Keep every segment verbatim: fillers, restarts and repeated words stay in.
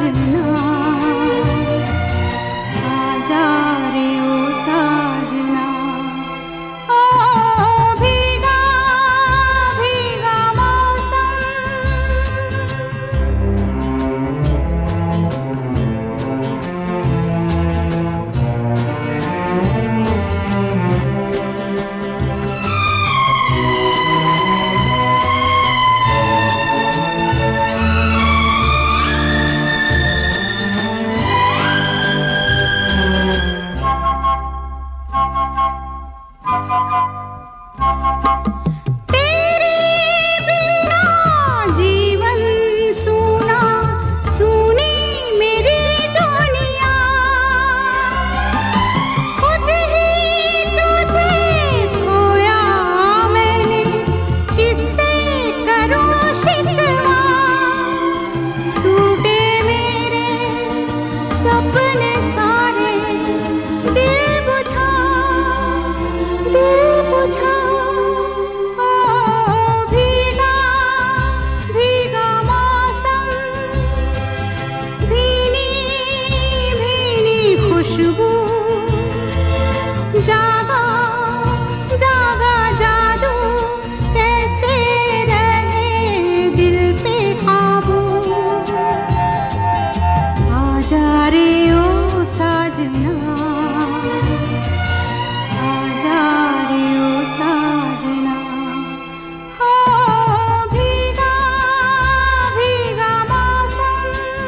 साजना, आजा रे ओ साजना। ओ भीगा भीगा मौसम, सपने सारे दिल बुझा दिल बुझा। ओ भीगा भीगा मौसम, भीनी भीनी खुशबू, जागा जागा जादू, कैसे रहे दिल पे काबू। आजा रे ओ साजना, आजा रे ओ साजना। हो भीगा भीगा मौसम,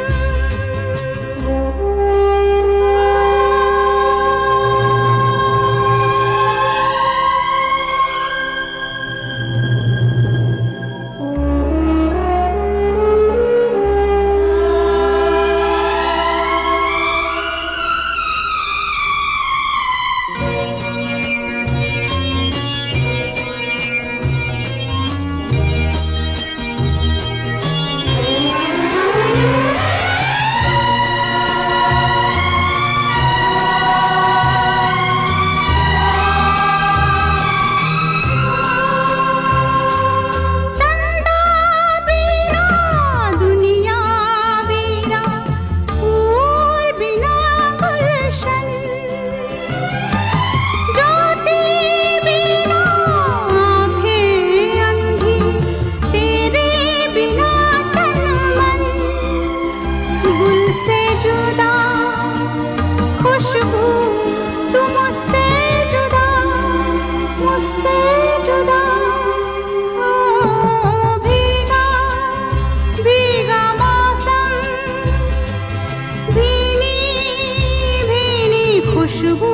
खुशबू तू मुझसे जुदा, मुझसे जुदा। हो भीगा भीगा मौसम, भीनी भीनी खुशबू,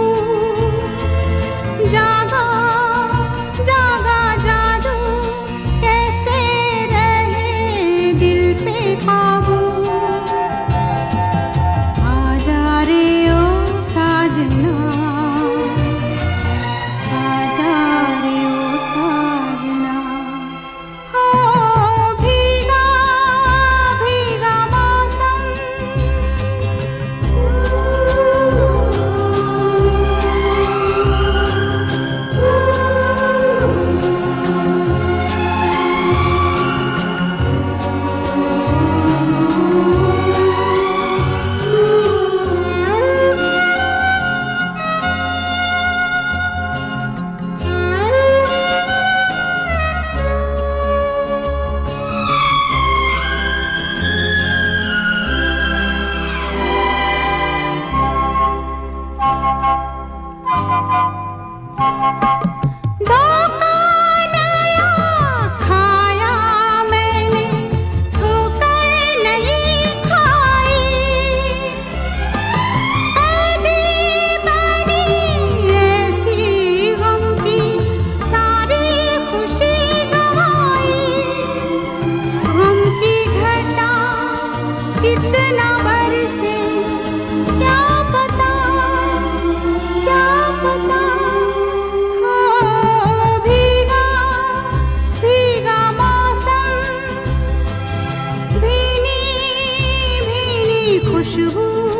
जागा जागा जादू, कैसे रहे दिल पे काबू। आजा रे ओ साजना, आजा रे ओ साजना। हो भीगा भीगा मौसम, धोखा नया खाया मैंने, ठोकर नहीं खाई। कैदी बनी ऐसी गम की, सारी खुशी गंवाई। गम की घटा कितना बरसे, क्या पता क्या पता। खुशबू